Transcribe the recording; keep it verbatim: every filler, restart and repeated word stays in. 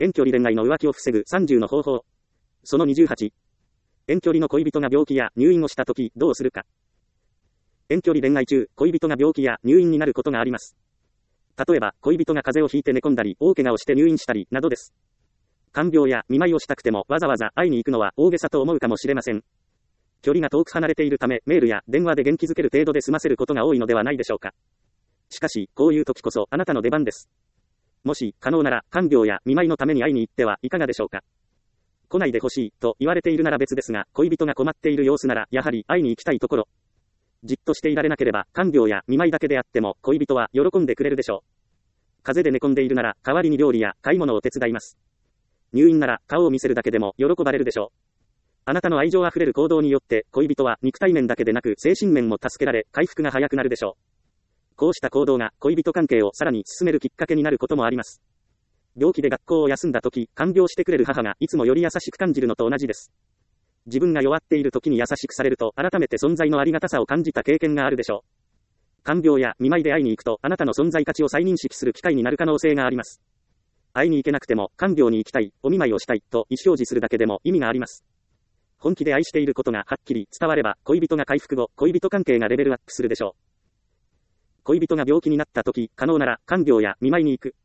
遠距離恋愛の浮気を防ぐさんじゅうの方法。そのにじゅうはち。遠距離の恋人が病気や入院をしたとき、どうするか。遠距離恋愛中、恋人が病気や入院になることがあります。例えば、恋人が風邪をひいて寝込んだり、大怪我をして入院したり、などです。看病や見舞いをしたくても、わざわざ会いに行くのは大げさと思うかもしれません。距離が遠く離れているため、メールや電話で元気づける程度で済ませることが多いのではないでしょうか。しかし、こういう時こそ、あなたの出番です。もし、可能なら、看病や見舞いのために会いに行ってはいかがでしょうか。来ないでほしい、と言われているなら別ですが、恋人が困っている様子なら、やはり会いに行きたいところ。じっとしていられなければ、看病や見舞いだけであっても、恋人は喜んでくれるでしょう。風邪で寝込んでいるなら、代わりに料理や買い物を手伝います。入院なら、顔を見せるだけでも、喜ばれるでしょう。あなたの愛情あふれる行動によって、恋人は肉体面だけでなく、精神面も助けられ、回復が早くなるでしょう。こうした行動が、恋人関係をさらに進めるきっかけになることもあります。病気で学校を休んだ時、看病してくれる母がいつもより優しく感じるのと同じです。自分が弱っている時に優しくされると、改めて存在のありがたさを感じた経験があるでしょう。看病や見舞いで会いに行くと、あなたの存在価値を再認識する機会になる可能性があります。会いに行けなくても、看病に行きたい、お見舞いをしたい、と意思表示するだけでも意味があります。本気で愛していることがはっきり伝われば、恋人が回復後、恋人関係がレベルアップするでしょう。恋人が病気になった時、可能なら、看病や見舞いに行く。